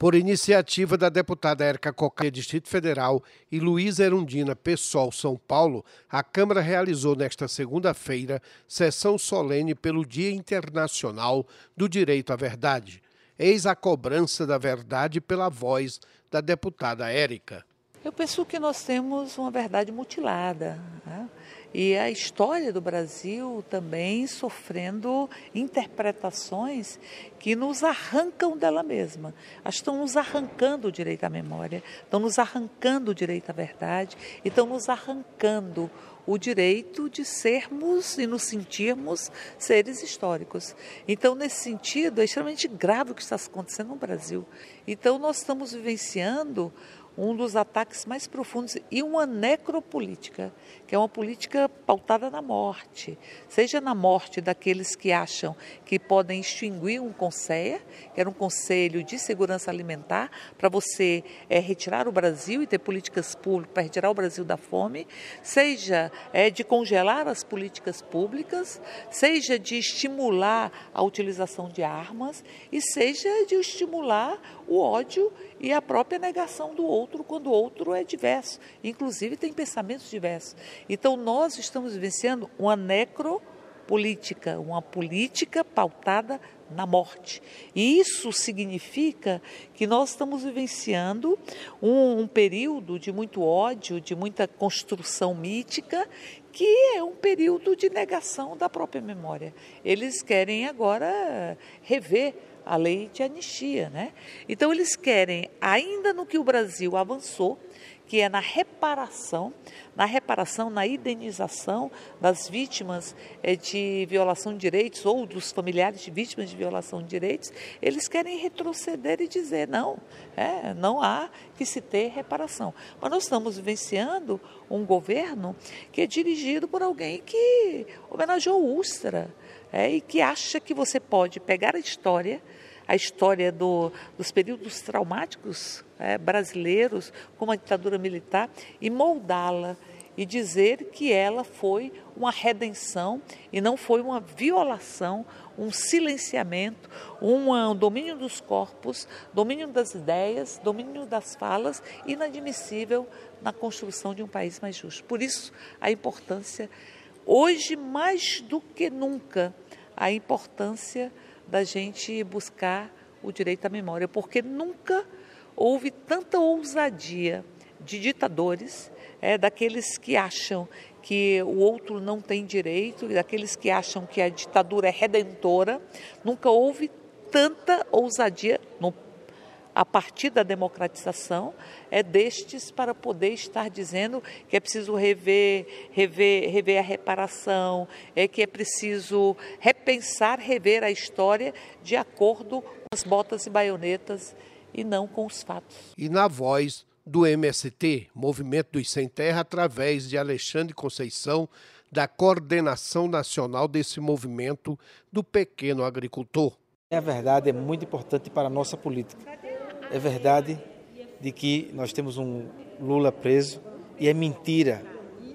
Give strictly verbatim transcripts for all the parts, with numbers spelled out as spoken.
Por iniciativa da deputada Érica Cocai, Distrito Federal, e Luísa Erundina, PSOL, São Paulo, a Câmara realizou nesta segunda-feira sessão solene pelo Dia Internacional do Direito à Verdade. Eis a cobrança da verdade pela voz da deputada Érica. Eu penso que nós temos uma verdade mutilada, né? E a história do Brasil também sofrendo interpretações que nos arrancam dela mesma. Estão nos arrancando o direito à memória, estão nos arrancando o direito à verdade e estão nos arrancando o direito de sermos e nos sentirmos seres históricos. Então, nesse sentido, é extremamente grave o que está acontecendo no Brasil. Então, nós estamos vivenciando um dos ataques mais profundos e uma necropolítica, que é uma política pautada na morte, seja na morte daqueles que acham que podem extinguir um CONSEA, que era um Conselho de Segurança Alimentar, para você é, retirar o Brasil e ter políticas públicas para retirar o Brasil da fome, seja é, de congelar as políticas públicas, seja de estimular a utilização de armas e seja de estimular o ódio e a própria negação do outro, quando o outro é diverso, inclusive tem pensamentos diversos. Então, nós estamos vivenciando uma necropolítica, uma política pautada na morte. E isso significa que nós estamos vivenciando um, um período de muito ódio, de muita construção mítica, que é um período de negação da própria memória. Eles querem agora rever a lei de anistia, né? Então eles querem, ainda no que o Brasil avançou, que é na reparação, na reparação, na indenização das vítimas é, de violação de direitos ou dos familiares de vítimas de violação de direitos, eles querem retroceder e dizer, não, é, não há que se ter reparação. Mas nós estamos vivenciando um governo que é dirigido por alguém que homenageou Ustra, é, e que acha que você pode pegar a história, a história do, dos períodos traumáticos é, brasileiros, como a ditadura militar, e moldá-la e dizer que ela foi uma redenção e não foi uma violação, um silenciamento, um domínio dos corpos, domínio das ideias, domínio das falas, inadmissível na construção de um país mais justo. Por isso, a importância, hoje mais do que nunca, a importância da gente buscar o direito à memória, porque nunca houve tanta ousadia de ditadores, é, daqueles que acham que o outro não tem direito, daqueles que acham que a ditadura é redentora, nunca houve tanta ousadia no a partir da democratização, é destes para poder estar dizendo que é preciso rever, rever, rever a reparação, é que é preciso repensar, rever a história de acordo com as botas e baionetas e não com os fatos. E na voz do M S T, Movimento dos Sem Terra, através de Alexandre Conceição, da coordenação nacional desse movimento do pequeno agricultor. A verdade é muito importante para a nossa política. É verdade de que nós temos um Lula preso e é mentira,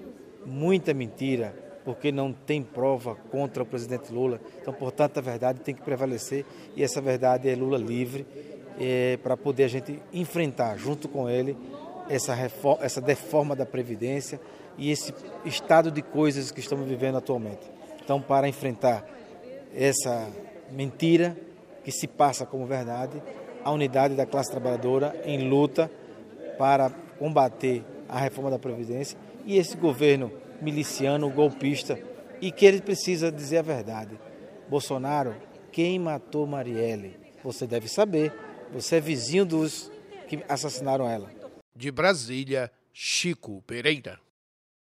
muita mentira, porque não tem prova contra o presidente Lula. Então, portanto, a verdade tem que prevalecer e essa verdade é Lula livre, é, para poder a gente enfrentar junto com ele essa, reforma, essa deforma da Previdência e esse estado de coisas que estamos vivendo atualmente. Então, para enfrentar essa mentira que se passa como verdade, a unidade da classe trabalhadora em luta para combater a reforma da Previdência e esse governo miliciano, golpista, e que ele precisa dizer a verdade. Bolsonaro, quem matou Marielle? Você deve saber, você é vizinho dos que assassinaram ela. De Brasília, Chico Pereira.